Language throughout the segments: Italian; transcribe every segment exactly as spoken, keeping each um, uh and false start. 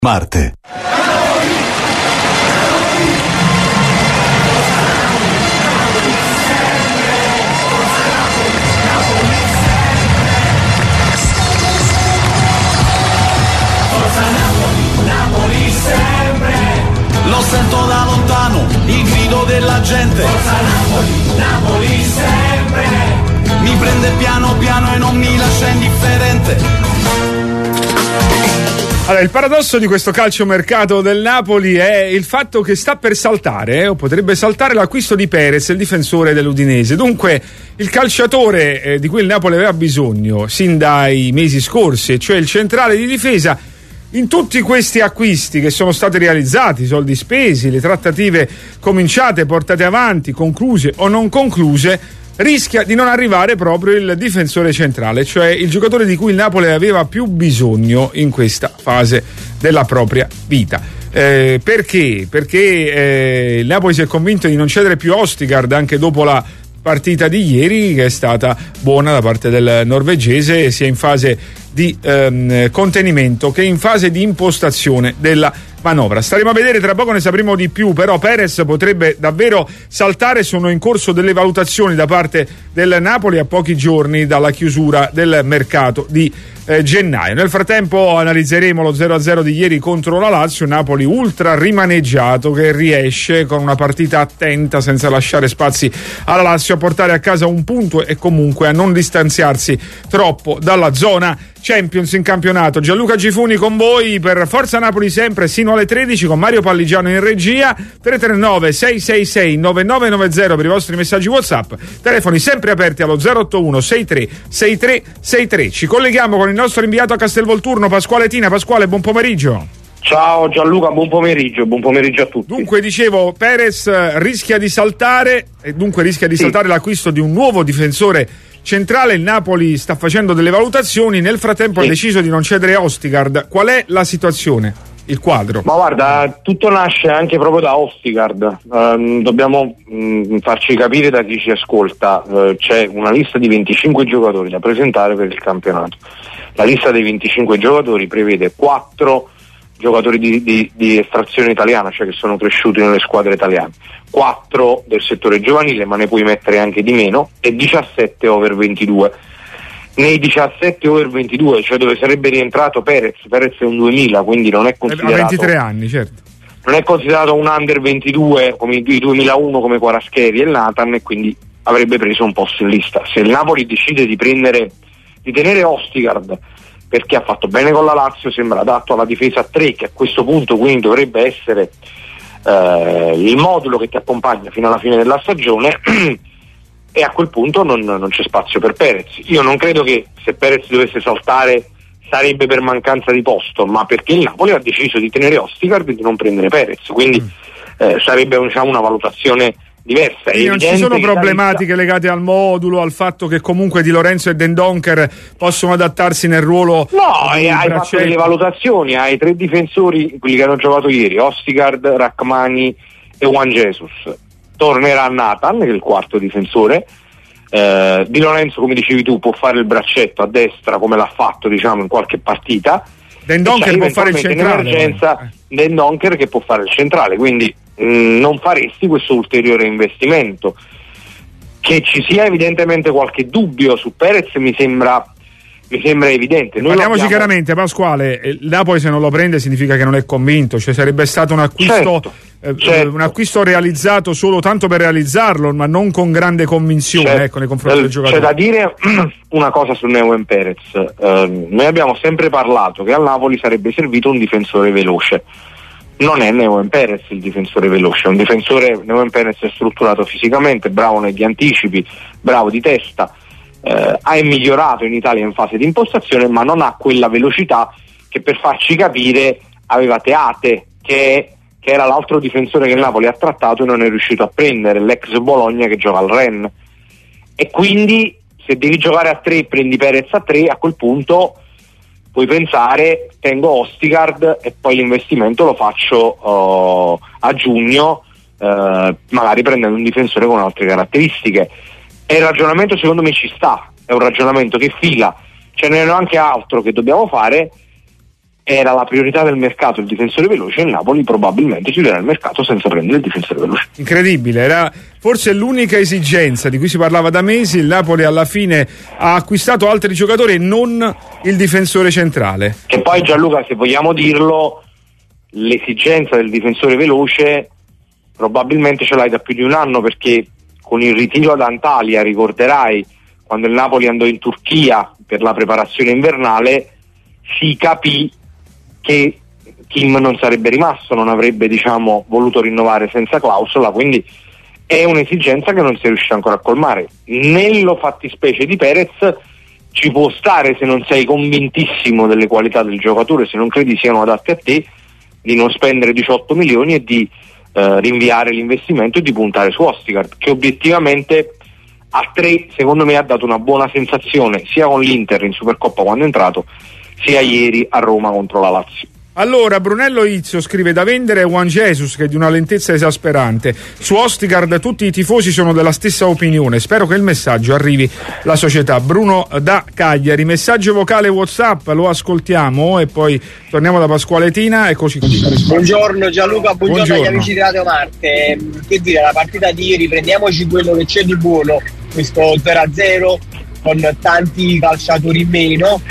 Marte. Lo sento da lontano, il grido della gente. Forza Napoli, Napoli sempre. Mi prende piano piano e non mi lascia indifferente. Allora, il paradosso di questo calciomercato del Napoli è il fatto che sta per saltare, eh, o potrebbe saltare l'acquisto di Perez, il difensore dell'Udinese. Dunque, il calciatore eh, di cui il Napoli aveva bisogno sin dai mesi scorsi, cioè il centrale di difesa, in tutti questi acquisti che sono stati realizzati, soldi spesi, le trattative cominciate, portate avanti, concluse o non concluse, rischia di non arrivare proprio il difensore centrale, cioè il giocatore di cui il Napoli aveva più bisogno in questa fase della propria vita. Eh, perché? Perché eh, il Napoli si è convinto di non cedere più Østigård anche dopo la partita di ieri, che è stata buona da parte del norvegese, sia in fase di ehm, contenimento che in fase di impostazione della manovra. Staremo a vedere, tra poco ne sapremo di più, però Perez potrebbe davvero saltare. Sono in corso delle valutazioni da parte del Napoli a pochi giorni dalla chiusura del mercato di eh, gennaio. Nel frattempo analizzeremo lo zero a zero di ieri contro la Lazio, Napoli ultra rimaneggiato che riesce con una partita attenta, senza lasciare spazi alla Lazio, a portare a casa un punto e comunque a non distanziarsi troppo dalla zona Champions in campionato. Gianluca Gifuni con voi per Forza Napoli sempre sino alle tredici, con Mario Palligiano in regia. Tre tre nove sei sei sei nove nove nove zero per i vostri messaggi WhatsApp, telefoni sempre aperti allo zero otto uno sei tre sei tre sei tre. Ci colleghiamo con il nostro inviato a Castelvolturno, Pasquale Tina. Pasquale, buon pomeriggio. Ciao Gianluca, buon pomeriggio, buon pomeriggio a tutti. Dunque, dicevo, Perez rischia di saltare e dunque rischia di sì. saltare l'acquisto di un nuovo difensore centrale. Il Napoli sta facendo delle valutazioni, nel frattempo sì. ha deciso di non cedere Østigård. Qual è la situazione, il quadro? Ma guarda, tutto nasce anche proprio da Østigård. Uh, dobbiamo mh, farci capire da chi ci ascolta. Uh, c'è una lista di venticinque giocatori da presentare per il campionato. La lista dei venticinque giocatori prevede quattro giocatori di, di, di estrazione italiana, cioè che sono cresciuti nelle squadre italiane, quattro del settore giovanile, ma ne puoi mettere anche di meno, e diciassette over ventidue. Nei diciassette over ventidue, cioè dove sarebbe rientrato Perez, Perez è un duemila, quindi non è considerato, ha ventitré anni, certo. Non è considerato un under ventidue come i duemilauno come Kvaratskhelia e Nathan, e quindi avrebbe preso un posto in lista. Se il Napoli decide di prendere di tenere Østigård perché ha fatto bene con la Lazio, sembra adatto alla difesa a tre, che a questo punto quindi dovrebbe essere eh, il modulo che ti accompagna fino alla fine della stagione, e a quel punto non, non c'è spazio per Perez. Io non credo che se Perez dovesse saltare sarebbe per mancanza di posto, ma perché il Napoli ha deciso di tenere Østigård e di non prendere Perez, quindi eh, sarebbe, diciamo, una valutazione diversa. Quindi non ci sono problematiche legate al modulo, al fatto che comunque Di Lorenzo e Dendoncker possono adattarsi nel ruolo. No, hai fatto delle valutazioni, hai tre difensori, quelli che hanno giocato ieri, Østigård, Rachmani e Juan Jesus. Tornerà Nathan, che è il quarto difensore. eh, Di Lorenzo, come dicevi tu, può fare il braccetto a destra come l'ha fatto, diciamo, in qualche partita. Dendoncker può fare il centrale, in emergenza eh. Dendoncker che può fare il centrale, quindi mh, non faresti questo ulteriore investimento. Che ci sia evidentemente qualche dubbio su Perez mi sembra mi sembra evidente. Noi Parliamoci abbiamo... chiaramente, Pasquale, il Napoli se non lo prende significa che non è convinto, cioè sarebbe stato un acquisto certo, eh, certo. un acquisto realizzato solo tanto per realizzarlo, ma non con grande convinzione, certo. ecco, nei confronti del giocatore. C'è da dire una cosa su Neuen Perez. Uh, noi abbiamo sempre parlato che al Napoli sarebbe servito un difensore veloce. Non è Neuen Perez il difensore veloce, è un difensore. Neuen Perez è strutturato fisicamente, bravo negli anticipi, bravo di testa. Eh, ha migliorato in Italia in fase di impostazione, ma non ha quella velocità che, per farci capire, aveva Teate, che, che era l'altro difensore che il Napoli ha trattato e non è riuscito a prendere, l'ex Bologna che gioca al Rennes. E quindi se devi giocare a tre, prendi Perez a tre, a quel punto puoi pensare tengo Østigård e poi l'investimento lo faccio uh, a giugno, uh, magari prendendo un difensore con altre caratteristiche. E il ragionamento secondo me ci sta, è un ragionamento che fila, ce n'è anche altro che dobbiamo fare, era la priorità del mercato il difensore veloce, il Napoli probabilmente chiuderà il mercato senza prendere il difensore veloce. Incredibile, era forse l'unica esigenza di cui si parlava da mesi. Il Napoli alla fine ha acquistato altri giocatori e non il difensore centrale. Che poi, Gianluca, se vogliamo dirlo, l'esigenza del difensore veloce probabilmente ce l'hai da più di un anno, perché con il ritiro ad Antalya, ricorderai, quando il Napoli andò in Turchia per la preparazione invernale, si capì che Kim non sarebbe rimasto, non avrebbe, diciamo, voluto rinnovare senza clausola, quindi è un'esigenza che non si è riuscito ancora a colmare. Nello fattispecie di Perez ci può stare, se non sei convintissimo delle qualità del giocatore, se non credi siano adatti a te, di non spendere diciotto milioni e di eh, rinviare l'investimento e di puntare su Østigård, che obiettivamente a tre secondo me ha dato una buona sensazione sia con l'Inter in Supercoppa quando è entrato, sia ieri a Roma contro la Lazio. Allora, Brunello Izio scrive: da vendere Juan Jesus, che è di una lentezza esasperante. Su Østigård tutti i tifosi sono della stessa opinione, spero che il messaggio arrivi alla società. Bruno da Cagliari, messaggio vocale WhatsApp, lo ascoltiamo e poi torniamo da Pasquale Tina. Eccoci qui. Buongiorno Gianluca, buongiorno, buongiorno agli amici di Radio Marte. Che dire, la partita di ieri, prendiamoci quello che c'è di buono, questo zero a zero con tanti calciatori in meno,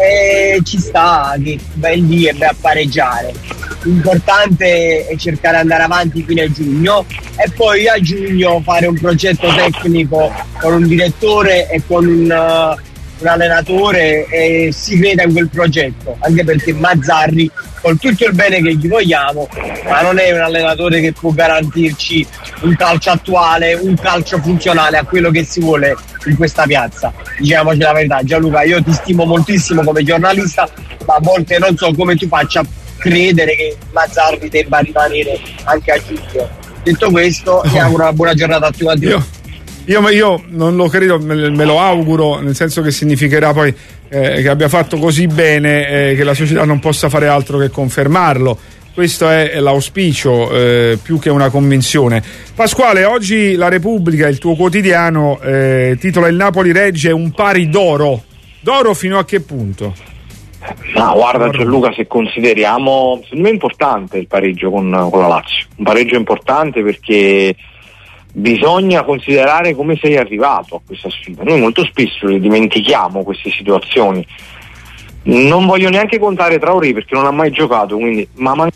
e ci sta che ben lì e a pareggiare. L'importante è cercare di andare avanti fino a giugno e poi a giugno fare un progetto tecnico con un direttore e con un, uh, un allenatore, e si creda in quel progetto, anche perché Mazzarri, con tutto il bene che gli vogliamo, ma non è un allenatore che può garantirci un calcio attuale, un calcio funzionale a quello che si vuole in questa piazza. Diciamoci la verità, Gianluca, io ti stimo moltissimo come giornalista, ma a volte non so come tu faccia credere che Mazzarri debba rimanere anche a giugno. Detto questo, ti auguro una buona giornata a tutti quanti. Io, io, io non lo credo, me, me lo auguro, nel senso che significherà poi eh, che abbia fatto così bene eh, che la società non possa fare altro che confermarlo. Questo è l'auspicio, eh, più che una convinzione. Pasquale, oggi La Repubblica, il tuo quotidiano, eh, titola: il Napoli regge un pari d'oro. D'oro fino a che punto? No, guarda Gianluca, se consideriamo, secondo me è importante il pareggio con, con la Lazio, un pareggio importante perché bisogna considerare come sei arrivato a questa sfida. Noi molto spesso dimentichiamo queste situazioni. Non voglio neanche contare Traoré perché non ha mai giocato, quindi ma man-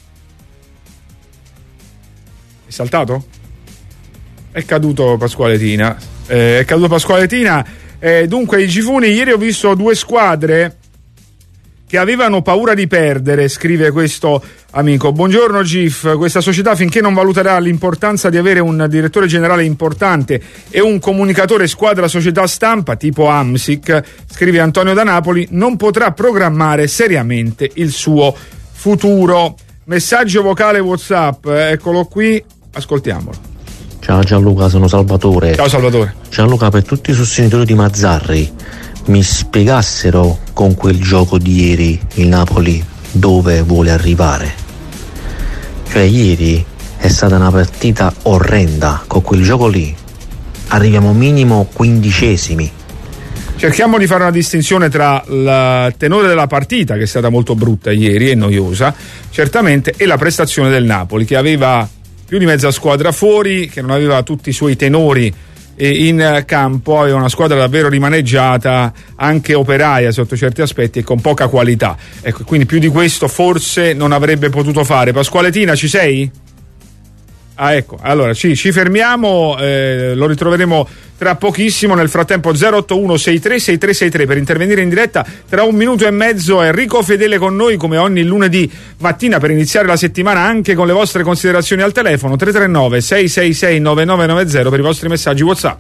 È saltato? È caduto Pasquale Tina. Eh, è caduto Pasquale Tina. Eh, dunque, i Gifuni, ieri ho visto due squadre che avevano paura di perdere, scrive questo amico. Buongiorno Gif, questa società finché non valuterà l'importanza di avere un direttore generale importante e un comunicatore squadra società stampa tipo Amsic, scrive Antonio da Napoli, non potrà programmare seriamente il suo futuro. Messaggio vocale WhatsApp, eccolo qui, ascoltiamolo. Ciao Gianluca, sono Salvatore. Ciao Salvatore. Gianluca, per tutti i sostenitori di Mazzarri, mi spiegassero con quel gioco di ieri il Napoli dove vuole arrivare. Cioè ieri è stata una partita orrenda, con quel gioco lì arriviamo minimo quindicesimi. Cerchiamo di fare una distinzione tra il tenore della partita, che è stata molto brutta ieri e noiosa certamente, e la prestazione del Napoli, che aveva più di mezza squadra fuori, che non aveva tutti i suoi tenori in campo, aveva una squadra davvero rimaneggiata, anche operaia sotto certi aspetti e con poca qualità. Ecco, quindi più di questo forse non avrebbe potuto fare. Pasquale Tina, ci sei? Ah, ecco, allora ci, ci fermiamo, eh, lo ritroveremo tra pochissimo. Nel frattempo zero otto uno sei tre sei tre sei tre per intervenire in diretta. Tra un minuto e mezzo Enrico Fedele con noi come ogni lunedì mattina per iniziare la settimana, anche con le vostre considerazioni al telefono tre tre nove sei sei sei nove nove nove zero per i vostri messaggi WhatsApp.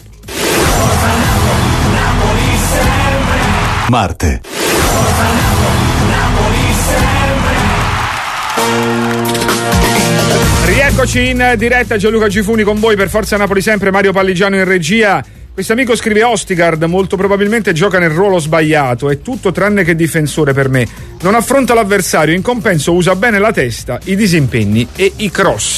Marte. Rieccoci in diretta, Gianluca Gifuni con voi per Forza Napoli sempre, Mario Palligiano in regia. Questo amico scrive: Østigård molto probabilmente gioca nel ruolo sbagliato, è tutto tranne che difensore per me, non affronta l'avversario, in compenso usa bene la testa, i disimpegni e i cross.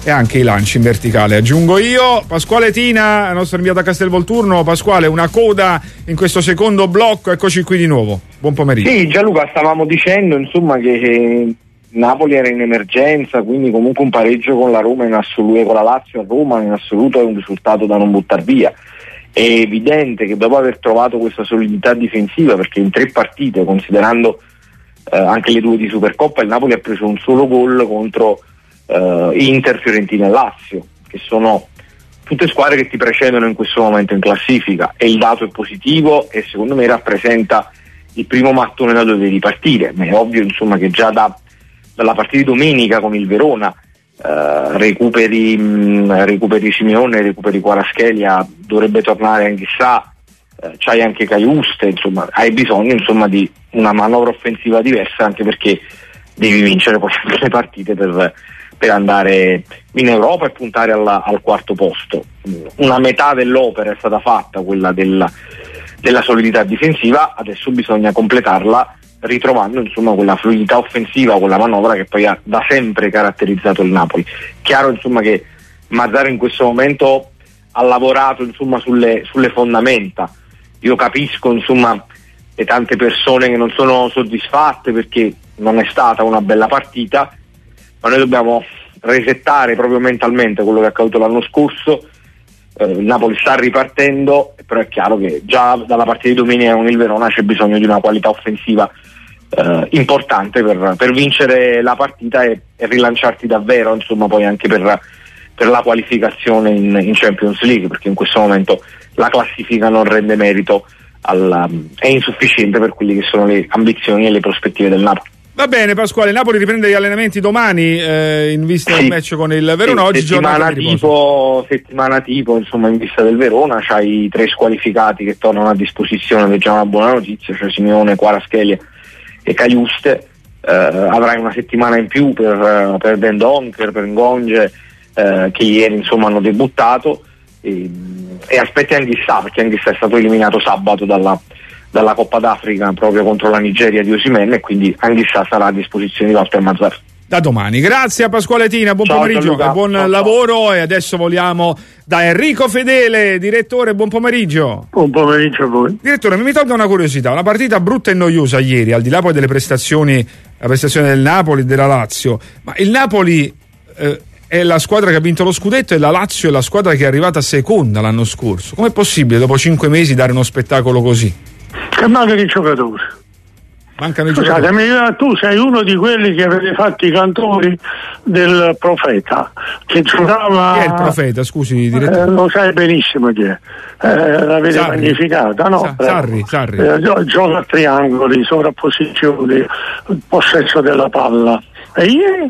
e anche i lanci in verticale. Aggiungo io, Pasquale Tina, nostro inviato a Castelvolturno. Pasquale, una coda in questo secondo blocco, eccoci qui di nuovo. Buon pomeriggio. Sì, Gianluca, stavamo dicendo insomma che Napoli era in emergenza, quindi comunque un pareggio con la Roma in assoluto, con la Lazio a Roma in assoluto è un risultato da non buttare via. È evidente che dopo aver trovato questa solidità difensiva, perché in tre partite, considerando eh, anche le due di Supercoppa, il Napoli ha preso un solo gol contro eh, Inter, Fiorentina e Lazio, che sono tutte squadre che ti precedono in questo momento in classifica, e il dato è positivo e secondo me rappresenta il primo mattone da dove devi partire. Ma è ovvio insomma che già da, dalla partita di domenica con il Verona Uh, recuperi, mh, recuperi Simeone, recuperi Kvaratskhelia, dovrebbe tornare anche Sa, uh, c'hai anche Cajuste, insomma hai bisogno insomma di una manovra offensiva diversa, anche perché devi vincere poi le partite per, per andare in Europa e puntare alla, al quarto posto. Una metà dell'opera è stata fatta, quella della, della solidità difensiva, adesso bisogna completarla ritrovando insomma quella fluidità offensiva, quella manovra che poi ha da sempre caratterizzato il Napoli. Chiaro insomma che Mazzarri in questo momento ha lavorato insomma sulle, sulle fondamenta. Io capisco insomma le tante persone che non sono soddisfatte perché non è stata una bella partita, ma noi dobbiamo resettare proprio mentalmente quello che è accaduto l'anno scorso. Eh, il Napoli sta ripartendo, però è chiaro che già dalla partita di domenica con il Verona c'è bisogno di una qualità offensiva eh, importante per, per vincere la partita e, e rilanciarti davvero insomma poi anche per, per la qualificazione in, in Champions League, perché in questo momento la classifica non rende merito alla, è insufficiente per quelle che sono le ambizioni e le prospettive del Napoli. Va bene Pasquale, Napoli riprende gli allenamenti domani eh, in vista sì. del match con il Verona. Sì, oggi settimana tipo, settimana tipo insomma in vista del Verona c'hai tre squalificati che tornano a disposizione, che è già una buona notizia, cioè Simeone, Kvaratskhelia e Cajuste. Eh, avrai una settimana in più per, per Den Donker, per Ngonge eh, che ieri insomma hanno debuttato, e, e aspetti Anghissà, perché Anghissà è stato eliminato sabato dalla dalla Coppa d'Africa proprio contro la Nigeria di Osimhen, e quindi Anghissà sarà a disposizione di Walter Mazzarri da domani. Grazie a Pasquale Tina, buon ciao, pomeriggio e buon ciao, lavoro ciao. E adesso voliamo da Enrico Fedele. Direttore, buon pomeriggio. Buon pomeriggio a voi. Direttore, mi tolga una curiosità, una partita brutta e noiosa ieri, al di là poi delle prestazioni, la prestazione del Napoli e della Lazio, ma il Napoli eh, è la squadra che ha vinto lo scudetto e la Lazio è la squadra che è arrivata seconda l'anno scorso. Com'è possibile dopo cinque mesi dare uno spettacolo così? Che mancano i giocatori. Mancano i Scusatemi, giocatori. tu sei uno di quelli che avete fatto i cantori del Profeta, che giocava. Chi è il Profeta? Scusi, direttore. Eh, lo sai benissimo chi è. Eh, l'avete Sarri. magnificata, no? Sa- Sarri, Sarri. Eh, gioca a triangoli, sovrapposizioni, possesso della palla. E ieri?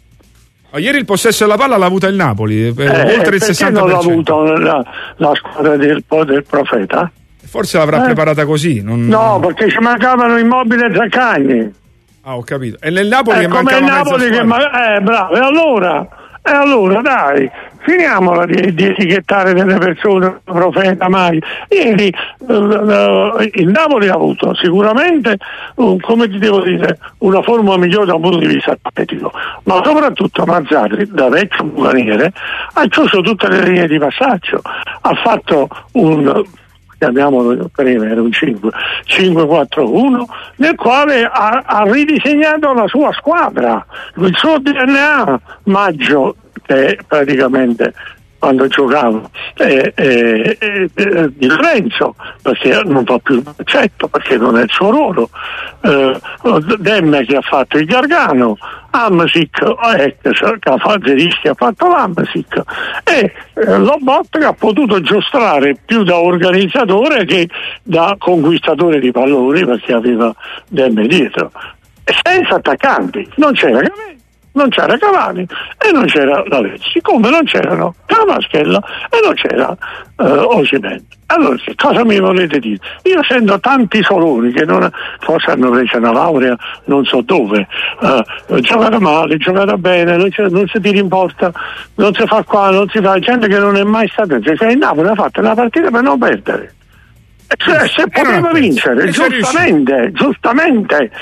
Oh, ieri il possesso della palla l'ha avuta il Napoli, eh, Eh, oltre il sessanta per cento. non l'ha avuto la, la squadra del, del Profeta? Forse l'avrà eh? preparata così. Non... No, perché ci mancavano Immobile e Zaccagni. Ah, ho capito. E nel Napoli Eh, che come mancava il mezza Napoli che squadra. ma- eh bravo, e allora e allora dai, finiamola di, di etichettare delle persone Profeta mai. Ieri uh, uh, il Napoli ha avuto sicuramente uh, come ti devo dire una forma migliore da un punto di vista atletico, ma soprattutto Mazzarri da vecchio bucaniere ha chiuso tutte le linee di passaggio, ha fatto un chiamiamolo prima era un cinque quattro uno nel quale ha, ha ridisegnato la sua squadra, il suo D N A. Maggio che praticamente quando giocava eh, eh, eh, di Lorenzo, perché non fa più il braccetto, perché non è il suo ruolo, eh, Demme che ha fatto il Gargano, Hamsik eh, che ha fatto Zerischi, ha fatto l'Hamsik, e eh, Lobot che ha potuto giostrare più da organizzatore che da conquistatore di palloni, perché aveva Demme dietro, e senza attaccanti, non c'era Cavani, non c'era Cavani e non c'era Lavezzi, come non c'erano Kvaratskhelia e non c'era uh, Osimhen. Allora che cosa mi volete dire? Io sento tanti soloni che non, forse hanno preso una laurea non so dove, uh, giocata male, giocata bene, non, non si tira in porta, non si fa qua, non si fa, gente che non è mai stata, cioè il Napoli ha fatto una partita per non perdere, cioè, se poteva vincere giustamente giustamente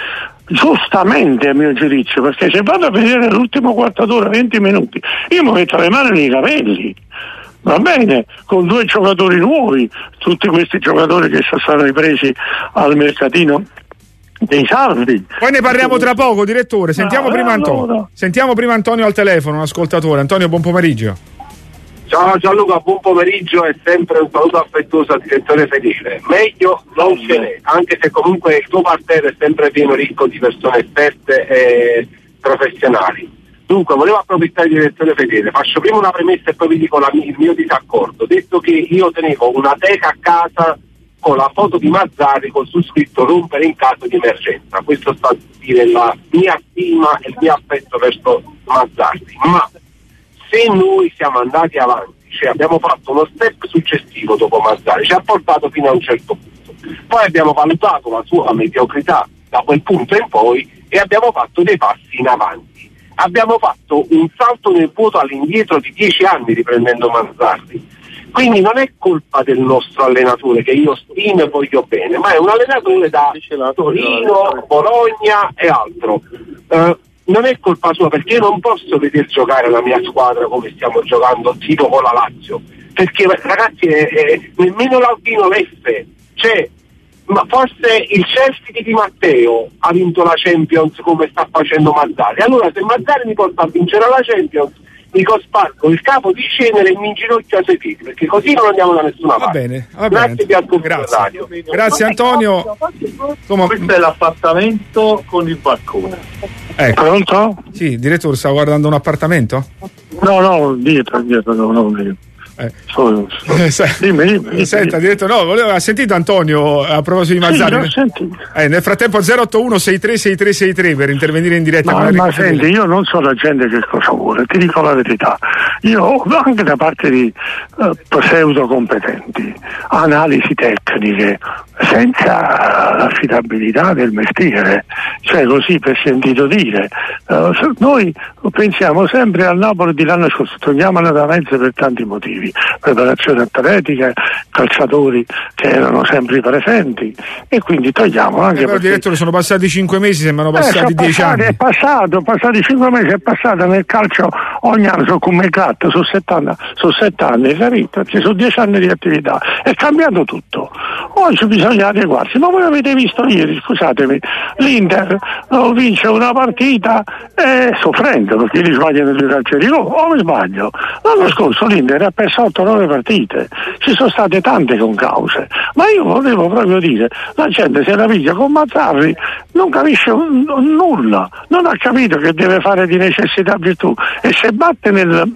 giustamente a mio giudizio, perché se vado a vedere l'ultimo quarto d'ora, venti minuti, io mi metto le mani nei capelli. Va bene, con due giocatori nuovi, tutti questi giocatori che sono stati presi al mercatino dei saldi. Poi ne parliamo tra poco, direttore. Sentiamo no, prima Antonio. Allora. Sentiamo prima Antonio al telefono, un ascoltatore. Antonio, buon pomeriggio. Ciao Gianluca, buon pomeriggio e sempre un saluto affettuoso al direttore Fedele. Meglio non ce n'è, anche se comunque il tuo parterre è sempre pieno ricco di persone esperte e professionali. Dunque, volevo approfittare del direttore Fedele, faccio prima una premessa e poi vi dico la mia, il mio disaccordo. Detto che io tenevo una teca a casa con la foto di Mazzarri con su scritto rompere in caso di emergenza. Questo sta a dire la mia stima e il mio affetto verso Mazzarri. Ma se noi siamo andati avanti, cioè abbiamo fatto uno step successivo dopo Mazzarri, ci ha portato fino a un certo punto. Poi abbiamo valutato la sua mediocrità da quel punto in poi e abbiamo fatto dei passi in avanti. Abbiamo fatto un salto nel vuoto all'indietro di dieci anni riprendendo Mazzarri. Quindi non è colpa del nostro allenatore, che io stimo e voglio bene, ma è un allenatore da Torino, Bologna e altro. Uh, non è colpa sua, perché io non posso vedere giocare la mia squadra come stiamo giocando, tipo con la Lazio. Perché ragazzi, è, è, nemmeno l'Alpino Leffe, cioè, ma forse il Chelsea di Di Matteo ha vinto la Champions come sta facendo Mazzarri. Allora se Mazzarri mi porta a vincere la Champions, mi cospargo il capo di cenere e mi inginocchio sui piedi, perché così non andiamo da nessuna va parte. Bene, va Grazie, bene. vi Grazie. Grazie Antonio. Insomma, questo è l'appartamento con il balcone. Ecco. Pronto? Sì, direttore, stavo guardando un appartamento? No, no, dietro, dietro, no, no, no. Eh. So, so. Dimmi, dimmi, dimmi. Senta, direttore, no, volevo, ha sentito Antonio a proposito di Mazzarri? Sì, eh, nel frattempo zero otto uno sei tre sei tre sei tre per intervenire in diretta. Ma, ma senti, io non so la gente che cosa vuole, ti dico la verità. Io anche da parte di uh, pseudo competenti, analisi tecniche, senza l'affidabilità del mestiere, cioè così per sentito dire. Uh, noi pensiamo sempre al Napoli di l'anno scorso, togliamone da mezzo per tanti motivi. Preparazione atletica, calciatori che erano sempre presenti e quindi togliamo anche eh, però, perché... direttore, sono passati cinque mesi, sembrano passati eh, dieci passati, anni. È passato, passati cinque mesi, è passato nel calcio ogni anno, sono come gatto, su settanta, su sette anni, capito? Ci sono dieci anni di attività, è cambiato tutto. Oggi bisogna adeguarsi, ma voi avete visto ieri, scusatemi, l'Inter oh, vince una partita eh, soffrendo perché gli sbagliano due calci di gol, o mi sbaglio? L'anno scorso l'Inter ha perso otto nove partite, ci sono state tante concause, ma io volevo proprio dire, la gente se la piglia con Mazzarri, non capisce un, un, nulla, non ha capito che deve fare di necessità virtù e se batte nel,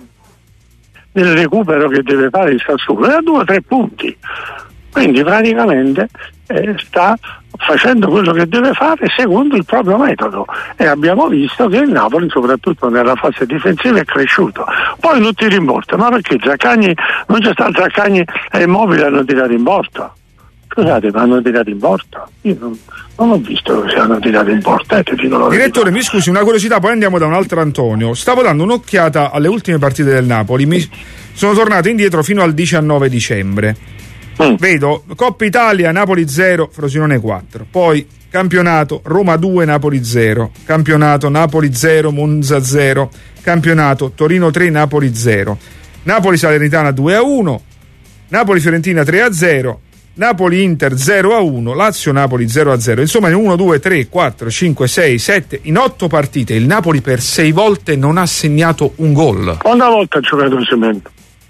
nel recupero che deve fare il Sassuolo è a due o tre punti. Quindi praticamente eh, sta facendo quello che deve fare secondo il proprio metodo e abbiamo visto che il Napoli soprattutto nella fase difensiva è cresciuto. Poi non tira in porta, ma perché Zaccagni non c'è stato Zaccagni e Immobile hanno tirato in porta? Scusate, ma hanno tirato in porta? Io non, non ho visto che siano tirati in porta. Eh, direttore, mi scusi, una curiosità, poi andiamo da un altro Antonio. Stavo dando un'occhiata alle ultime partite del Napoli, mi sono tornato indietro fino al diciannove dicembre. Mm. Vedo Coppa Italia Napoli zero, Frosinone quattro, poi campionato Roma due, Napoli zero, campionato Napoli zero, Monza zero, campionato Torino tre, Napoli zero, Napoli Salernitana due a uno, Napoli Fiorentina tre a zero, Napoli Inter zero a uno, Lazio Napoli zero a zero. Insomma in uno, due, tre, quattro, cinque, sei, sette, in otto partite il Napoli per sei volte non ha segnato un gol. Una volta ha giocato in cemento.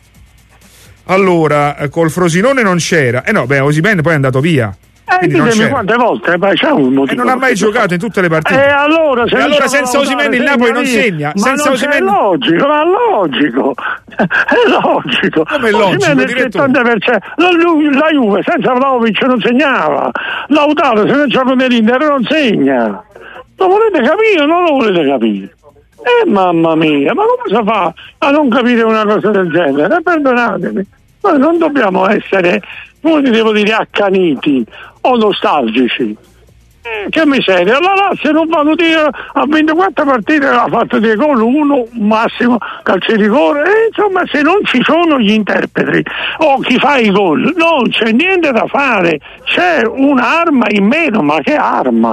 Allora, col Frosinone non c'era. Eh no, beh, Osimhen poi è andato via. Eh, ditemi quante volte, ma c'è un motivo. E non ha mai giocato fa... in tutte le partite. E allora, se e allora senza Osimhen il Napoli non segna. Ma senza non Osimhen... è logico, ma è logico. È logico. Come è logico? Il settanta per cento. La, la Juve senza Vlahovic non segnava. Lautaro se non gioca nell'Inter non segna. Lo volete capire o non lo volete capire? Eh mamma mia, ma come si fa a non capire una cosa del genere? Perdonatemi, noi non dobbiamo essere, come ti devo dire, accaniti o nostalgici. Eh, che miseria, la Lazio non vanno dire, ha ventiquattro partite, ha fatto dei gol, uno massimo calcio di rigore, e insomma se non ci sono gli interpreti o chi fa i gol non c'è niente da fare, c'è un'arma in meno, ma che arma?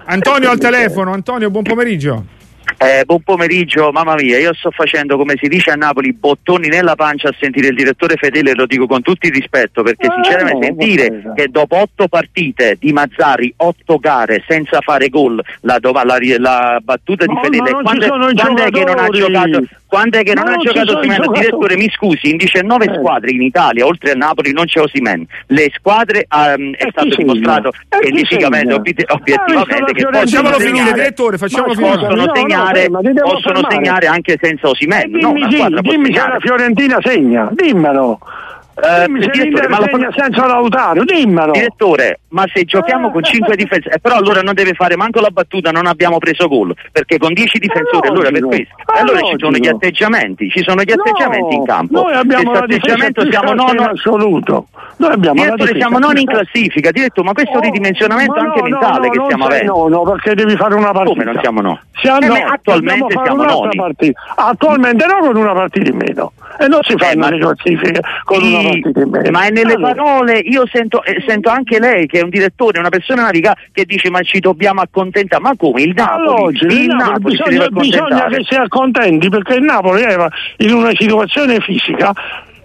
Antonio al telefono. Antonio, buon pomeriggio. Eh, buon pomeriggio, mamma mia, io sto facendo, come si dice a Napoli, bottoni nella pancia a sentire il direttore Fedele, lo dico con tutto il rispetto, perché sinceramente sentire che dopo otto partite di Mazzarri, otto gare senza fare gol, la, la, la battuta di Fedele, quando, quando è che non ha giocato, quando è che non ha giocato Osimhen? Direttore, mi scusi, in diciannove eh. squadre in Italia, oltre a Napoli, non c'è Osimhen. Le squadre um, è stato dimostrato scientificamente, obiet- obiettivamente, ah, che facciamolo finire, direttore, facciamolo finire. Possono no, segnare, no, possono segnare anche senza Osimhen. Eh, no, dimmi, sì, dimmi se la Fiorentina segna, dimmelo. Uh, dimmi se direttore, l'Inter segna la... senza Lautaro, dimmelo. Direttore, ma se giochiamo con cinque difensori, eh, però allora non deve fare manco la battuta, non abbiamo preso gol, perché con dieci difensori allora per questo. È allora logico. Ci sono gli atteggiamenti, ci sono gli atteggiamenti no, in campo. Noi abbiamo questo la atteggiamento difesa siamo non nono in assoluto. Noi abbiamo direttore, la siamo non in classifica, direttore, ma questo è un ridimensionamento no, anche no, mentale no, che stiamo avendo. No, no, perché devi fare una partita. Come non siamo no? Siamo eh, no, attualmente siamo noni. Attualmente no, con una partita in meno. E non si fanno eh, le classifiche con sì, una partita in meno. Ma è nelle allora. parole, io sento, eh, sento anche lei che è un direttore, una persona naviga che dice ma ci dobbiamo accontentare. Ma come? Il Napoli, allora, il, il Napoli, Napoli bisogna, bisogna che si accontenti, perché il Napoli era in una situazione fisica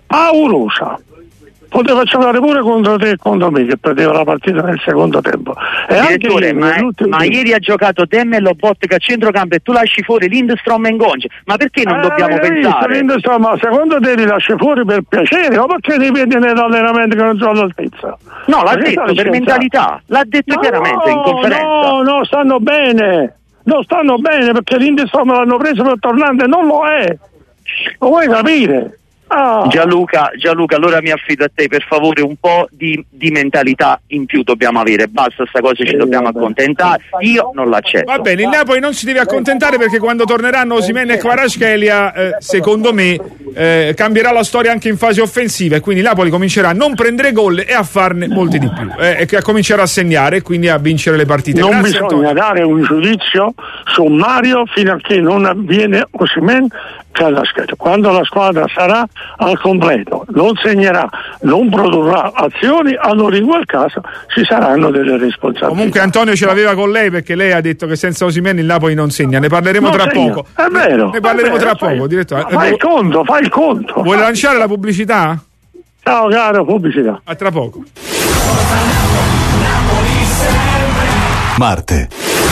paurosa. Poteva giocare pure contro te e contro me, che perdeva la partita nel secondo tempo. E direttore, anche ma, ma ieri ha giocato Dem e Lobotka a centrocampo e tu lasci fuori Lindstrom e Ngonge. Ma perché non eh, dobbiamo pensare? Lindstrom, ma secondo te li lasci fuori per piacere o perché li vedi nell'allenamento che non sono all'altezza? No, l'ha detto per mentalità, l'ha detto no, chiaramente in conferenza. No, no, stanno bene, non stanno bene perché Lindstrom l'hanno preso per tornante, non lo è. Lo vuoi capire? Ah. Gianluca, Gianluca, allora mi affido a te, per favore, un po' di, di mentalità in più dobbiamo avere, basta sta cosa, ci dobbiamo accontentare, io non l'accetto. Va bene, il Napoli non si deve accontentare perché quando torneranno Osimhen e Kvaratskhelia, eh, secondo me, eh, cambierà la storia anche in fase offensiva e quindi il Napoli comincerà a non prendere gol e a farne molti di più, eh, e a cominciare a segnare e quindi a vincere le partite. Non Grazie, bisogna Antonio. dare un giudizio sommario fino a che non avviene Osimhen. Quando la squadra sarà al completo, non segnerà, non produrrà azioni, allora in quel caso ci saranno delle responsabilità. Comunque Antonio ce l'aveva con lei perché lei ha detto che senza Osimhen il Napoli non segna, ne parleremo non tra segna. poco. È vero. Ne parleremo è vero, tra fai, poco, direttore. Fai il conto, fai il conto. Vuoi lanciare la pubblicità? Ciao caro, pubblicità. A tra poco. Marte.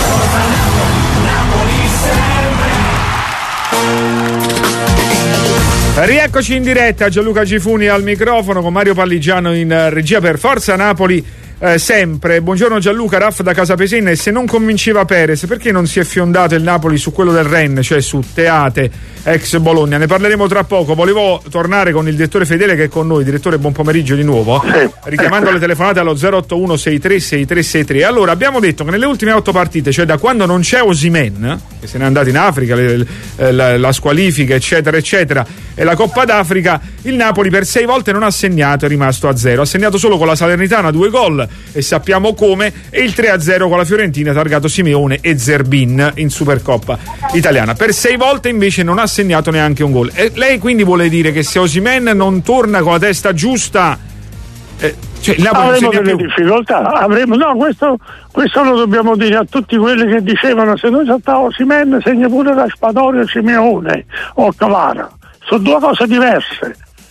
Rieccoci in diretta, Gianluca Gifuni al microfono con Mario Palligiano in regia per Forza Napoli. Eh, sempre, buongiorno Gianluca, Raff da Casapesin. E se non convinceva Perez, perché non si è fiondato il Napoli su quello del Rennes, cioè su Teate, ex Bologna? Ne parleremo tra poco. Volevo tornare con il direttore Fedele che è con noi. Direttore, buon pomeriggio di nuovo, richiamando le telefonate allo zero otto uno sei tre sei tre sei tre. Allora, abbiamo detto che nelle ultime otto partite, cioè da quando non c'è Osimhen, che se n'è andato in Africa, le, le, la, la squalifica eccetera eccetera, e la Coppa d'Africa, il Napoli per sei volte non ha segnato, è rimasto a zero. Ha segnato solo con la Salernitana due gol e sappiamo come, e il tre a zero con la Fiorentina, targato Simeone e Zerbin in Supercoppa italiana. Per sei volte invece non ha segnato neanche un gol. E lei quindi vuole dire che se Osimhen non torna con la testa giusta, eh, cioè il Napoli avremo non delle più. difficoltà, avremo, no, questo, questo lo dobbiamo dire a tutti quelli che dicevano se noi saltava Osimhen segna pure Raspadori o Simeone o Kvara, sono due cose diverse.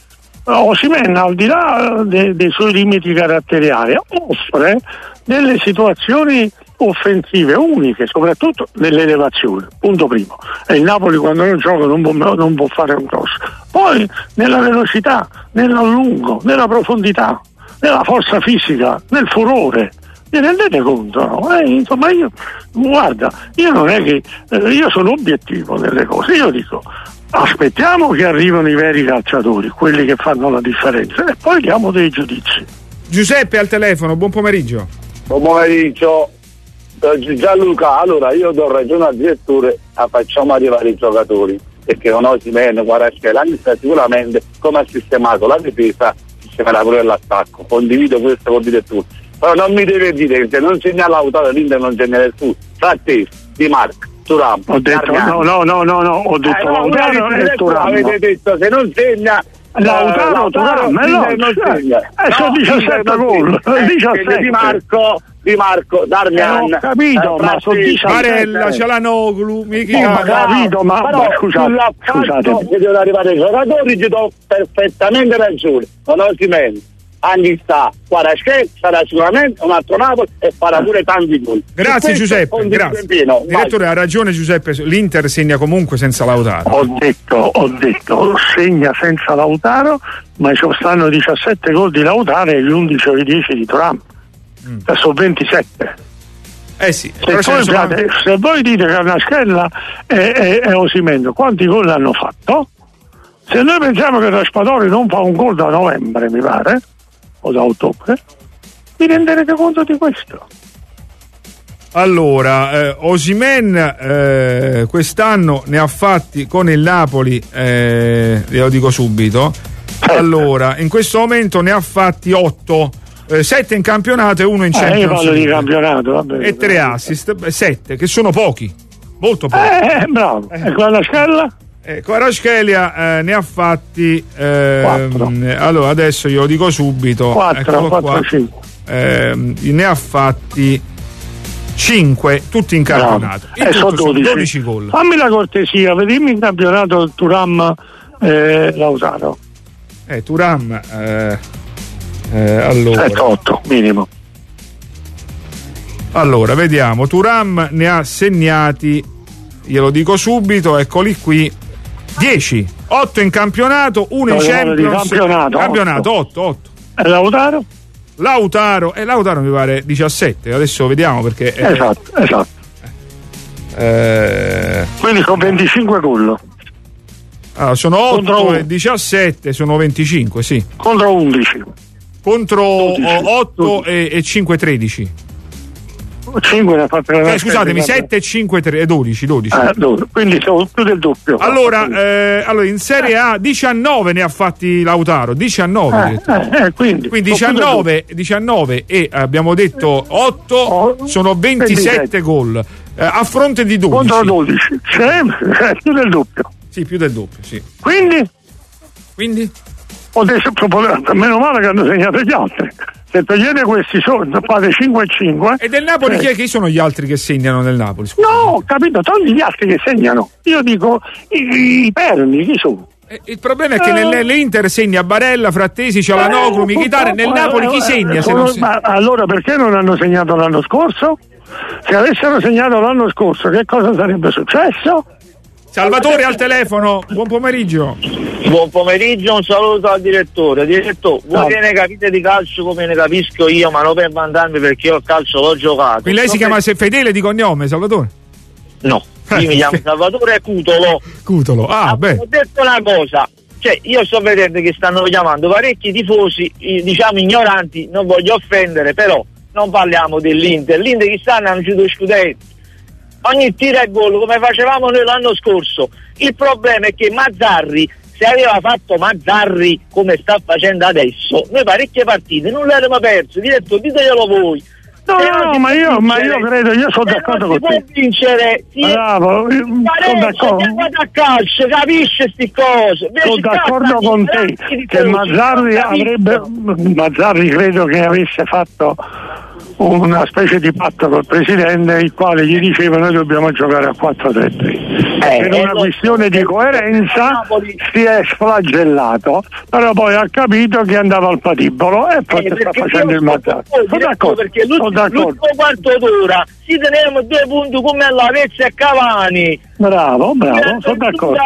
Osimhen, al di là de, dei suoi limiti caratteriali, offre delle situazioni offensive uniche, soprattutto nell'elevazione, punto primo. E il Napoli quando non gioca non può, non può fare un cross. Poi nella velocità, nell'allungo, nella profondità, nella forza fisica, nel furore. Vi rendete conto? No? Eh, insomma, io guarda, io non è che eh, io sono obiettivo nelle cose, io dico aspettiamo che arrivano i veri calciatori, quelli che fanno la differenza, e poi diamo dei giudizi. Giuseppe al telefono, buon pomeriggio. Buon pomeriggio. Gianluca, allora io do ragione al direttore, facciamo arrivare i giocatori, perché con Osimhen, Kvaratskhelia, sicuramente come ha sistemato la difesa sistemerà pure l'attacco, condivido questo con il direttore, però non mi deve dire che se non segna Lautaro l'Inter non segna nessuno, tra te, Di Marco, Thuram, ho detto no no no no no ho detto eh, no, Lautaro e Thuram. Avete detto se non segna Lautaro, Thuram, non segna. Eh, sono diciassette gol, diciassette. Di Marco Di Marco, Darmian, eh, ho capito, eh, ma sono Barella, Cialanoglu, Michi, ho capito, ma, però, ma scusate, scusate. Se devono arrivare i giocatori, ti do perfettamente ragione. Con Osimhen, anni sta, Kvaratskhelia sarà sicuramente un altro Napoli e farà pure tanti gol. Grazie Giuseppe, grazie. Direttore, ha ragione Giuseppe, l'Inter segna comunque senza Lautaro. Ho detto, ho detto, segna senza Lautaro, ma ci stanno diciassette gol di Lautaro e gli undici o i dieci di Thuram. Mm. Sono ventisette. Eh sì, se, poi, sono... frate, se voi dite che Kvaratskhelia è, è, è Osimhen, quanti gol hanno fatto? Se noi pensiamo che Raspadori non fa un gol da novembre, mi pare, o da ottobre, vi renderete conto di questo. Allora, eh, Osimhen eh, quest'anno ne ha fatti con il Napoli, eh, lo dico subito. Allora, in questo momento ne ha fatti otto. Eh, sette in campionato e uno in Champions League. Eh, io parlo di campionato, va bene, e tre assist, beh, sette, che sono pochi, molto pochi. Eh, bravo. Eh. E Kvaratskhelia? Eh, Kvaratskhelia eh, ne ha fatti eh, allora adesso glielo dico subito. quattro, quattro, cinque. Eh, ne ha fatti cinque, tutti in campionato. E eh, sono dodici. dodici gol. Fammi la cortesia, vediamo in campionato Thuram eh, Lautaro. Eh, Thuram eh, Eh, allora. sette otto minimo. Allora, vediamo. Thuram ne ha segnati, glielo dico subito, eccoli qui, dieci, otto in campionato, uno in Champions. Campionato, campionato otto, otto. E Lautaro? Lautaro, e eh, Lautaro mi pare diciassette, adesso vediamo perché eh, esatto, esatto. Eh, quindi con venticinque gol. Allora, sono otto e diciassette, sono venticinque, sì. Contro undici. Contro dodici, otto dodici. E, e cinque tredici. cinque ne ha fatto eh, scusatemi, sette e cinque tre, dodici, dodici. Eh, quindi sono più del doppio. Allora, eh, allora in Serie A diciannove ne ha fatti Lautaro, diciannove. Eh, eh, quindi quindi diciannove, diciannove e abbiamo detto otto, oh, sono ventisette, ventisette gol. Eh, a fronte di dodici. Contro dodici. Sì, più del doppio. Sì, più del doppio, sì. Quindi? Quindi? Adesso, meno male che hanno segnato gli altri. Se togliete questi soldi, fate cinque e cinque. E del Napoli eh. chi è che sono gli altri che segnano nel Napoli? Scusa. No, ho capito, togli gli altri che segnano. Io dico i, i perni, chi sono? Eh, il problema è che eh. nell'Inter segna Barella, Frattesi, Cialanoglu, eh, Mkhitaryan. Nel Napoli chi segna? Eh, se non ma allora perché non hanno segnato l'anno scorso? Se avessero segnato l'anno scorso, che cosa sarebbe successo? Salvatore al telefono, buon pomeriggio. Buon pomeriggio, un saluto al direttore. Direttore, voi che ne capite di calcio come ne capisco io, ma non per vantarmi perché io il calcio l'ho giocato. Quindi lei si chiama per... Fedele di cognome, Salvatore? No, io mi chiamo Salvatore Cutolo. Cutolo, ah, ah beh. Ho detto una cosa, cioè io sto vedendo che stanno chiamando parecchi tifosi, diciamo ignoranti, non voglio offendere, però non parliamo dell'Inter. L'Inter che stanno hanno chiuso scudetto. Ogni tiro è gol come facevamo noi l'anno scorso. Il problema è che Mazzarri, se aveva fatto Mazzarri come sta facendo adesso, noi parecchie partite non le avremmo perse. Diretto, diteglielo voi. No, no, no, ma io, ma io credo, io sono d'accordo con te. Si può vincere, si bravo, io sono d'accordo. A calcio, capisce sti cose. Sono d'accordo con te che Mazzarri avrebbe, Mazzarri credo che avesse fatto una specie di patto col presidente, il quale gli diceva noi dobbiamo giocare a quattro tre tre. Eh, per una questione di coerenza si è sflagellato, però poi ha capito che andava al patibolo e poi eh, sta facendo il Mazzarri. Sono d'accordo, perché l'ultimo quarto d'ora si teniamo due punti come la Vezza e Cavani. Bravo, bravo, sono d'accordo.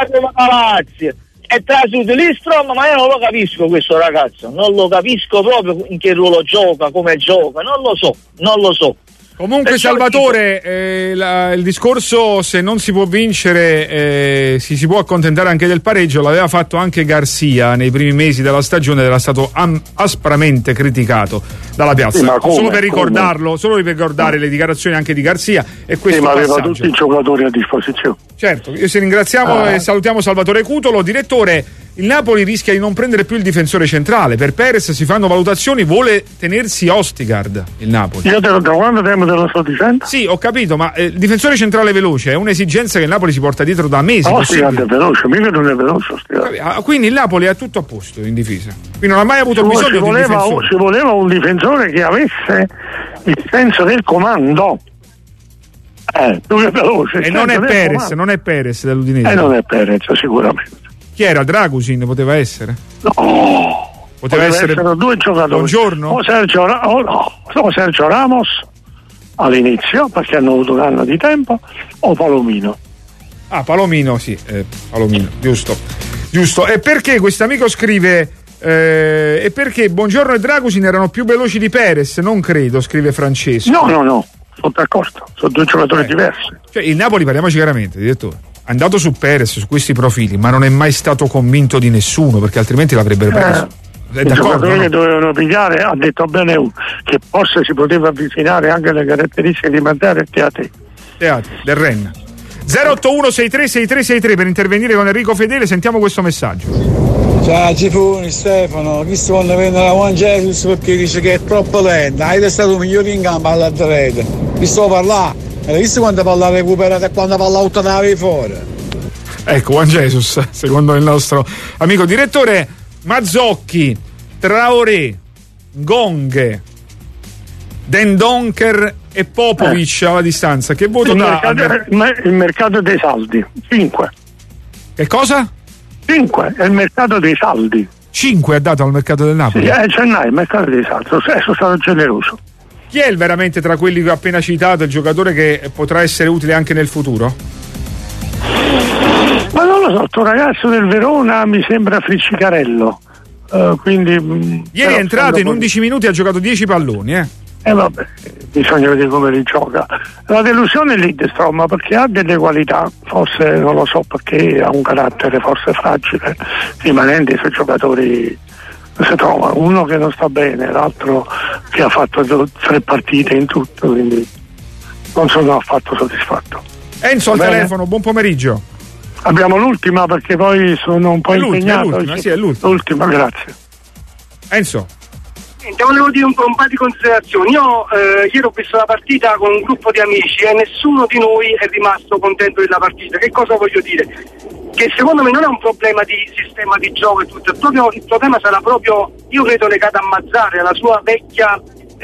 E trasuto l'Istrom, ma io non lo capisco questo ragazzo, non lo capisco proprio in che ruolo gioca, come gioca, non lo so, non lo so. Comunque perciò Salvatore, eh, la, il discorso se non si può vincere eh, si, si può accontentare anche del pareggio, l'aveva fatto anche Garcia nei primi mesi della stagione, era stato am, aspramente criticato dalla piazza. Sì, come, solo per ricordarlo, come? Solo per ricordare le dichiarazioni anche di Garcia e questo sì, ma aveva tutti i giocatori a disposizione. Certo, io se ringraziamo ah. e salutiamo Salvatore Cutolo. Direttore, il Napoli rischia di non prendere più il difensore centrale. Per Perez si fanno valutazioni, vuole tenersi Ostigard il Napoli. Io te lo, da quando te lo sto dicendo? Sì, ho capito, ma eh, il difensore centrale veloce è un'esigenza che il Napoli si porta dietro da mesi. Ostigard è veloce, mica non è veloce. Ah, quindi il Napoli ha tutto a posto in difesa. Quindi non ha mai avuto si bisogno voleva, di un difensore. Ci voleva un difensore che avesse il senso del comando. Eh, più che veloce. E non è Perez, non è Perez dell'Udinese. E non è Perez, sicuramente. Chi era? Dragusin poteva essere? No. Poteva, poteva essere due giocatori. Buongiorno? O Sergio, o no, o Sergio Ramos all'inizio, perché hanno avuto un anno di tempo, o Palomino. Ah, Palomino, sì, eh, Palomino, giusto. Giusto. E perché questo amico scrive eh, e perché Buongiorno e Dragusin erano più veloci di Perez? Non credo, scrive Francesco. No, no, no, sono d'accordo, sono due giocatori eh. diversi. Cioè, il Napoli, parliamoci chiaramente, direttore, è andato su Perez, su questi profili, ma non è mai stato convinto di nessuno, perché altrimenti l'avrebbero preso. Eh, il giocatore no? che dovevano pigliare ha detto bene uno, che forse si poteva avvicinare anche alle caratteristiche di Mazzarri e Teatri. Teatri, del Renna. zero otto uno sei tre sei tre sei tre per intervenire con Enrico Fedele, sentiamo questo messaggio. Ciao Cifuni, Stefano, chi sta quando vende la Juan Jesus perché dice che è troppo lenta, hai stato migliore in campo all'Atlete, vi sto parlando, hai visto quando palla recuperata e quando palla buttata fuori? Ecco, Juan Jesus, secondo il nostro amico direttore. Mazzocchi, Traoré, Gong, Dendonker e Popovic eh. alla distanza, che voto il dà? Mercato, il mercato dei saldi, cinque. Che cosa? cinque, è il mercato dei saldi. cinque ha dato al mercato del Napoli? Sì, è gennaio, il mercato dei saldi, sono stato generoso. Chi è veramente tra quelli che ho appena citato il giocatore che potrà essere utile anche nel futuro? Ma non lo so, questo ragazzo del Verona mi sembra Friccicarello, uh, quindi ieri è entrato in undici minuti e ha giocato dieci palloni, eh? E eh vabbè, bisogna vedere come li gioca. La delusione è Lindstrom, perché ha delle qualità, forse non lo so perché ha un carattere forse fragile, rimanendo i suoi giocatori si trova uno che non sta bene, l'altro che ha fatto tre partite in tutto, quindi non sono affatto soddisfatto. Enzo al telefono, buon pomeriggio. Abbiamo l'ultima perché poi sono un po' è l'ultima, impegnato. È l'ultima, sì, è l'ultima. L'ultima, grazie. Enzo. Niente, volevo dire un po', un paio di considerazioni. Io eh, ieri ho visto la partita con un gruppo di amici e nessuno di noi è rimasto contento della partita. Che cosa voglio dire? Che secondo me non è un problema di sistema di gioco e tutto, è proprio, il problema sarà proprio, io credo, legato a Mazzarri, alla sua vecchia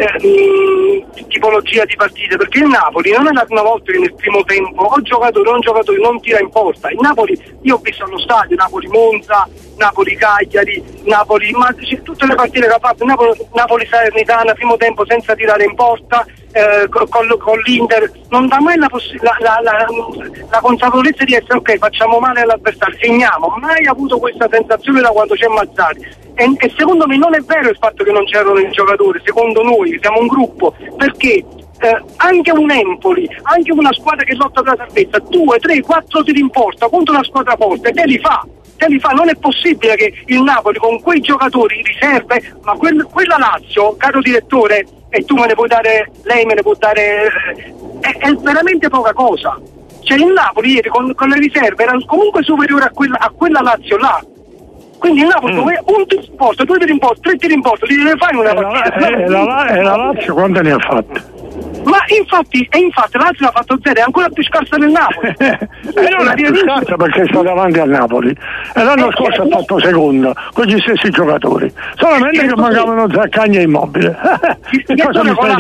Eh, tipologia di partite, perché il Napoli non è la prima volta che nel primo tempo o giocatori o non giocatori non tira in porta. Il Napoli, io ho visto allo stadio Napoli-Monza, Napoli-Cagliari, Napoli, ma tutte le partite che ha fatto Napoli, Napoli-Salernitana, primo tempo senza tirare in porta, eh, con, con l'Inter non dà mai la, possi- la, la, la, la consapevolezza di essere ok, facciamo male all'avversario, segniamo. Mai avuto questa sensazione da quando c'è Mazzarri. E, e secondo me non è vero il fatto che non c'erano i giocatori, secondo noi siamo un gruppo, perché eh, anche un Empoli, anche una squadra che lotta per la salvezza, due, tre, quattro tiri in porta contro una squadra forte, te li fa, te li fa, non è possibile che il Napoli con quei giocatori riserve, ma quel, quella Lazio, caro direttore, e tu me ne puoi dare, lei me ne può dare, è, è veramente poca cosa. Cioè il Napoli ieri con, con le riserve era comunque superiore a quella, a quella Lazio là. Quindi il Napoli mm. un tiro in porta, due tiri in porta, tre tiri in porta, li deve fare in una partita. E la, la, la, la Lazio quante ne ha fatte? Ma infatti, e infatti la Lazio l'ha fatto zero, è ancora più scarsa del Napoli. E non è più scarsa perché sta davanti al Napoli. E l'anno eh, scorso ha fatto seconda, con gli stessi giocatori. Solamente eh, che mancavano Zaccagni e Immobile. Che cosa mi stai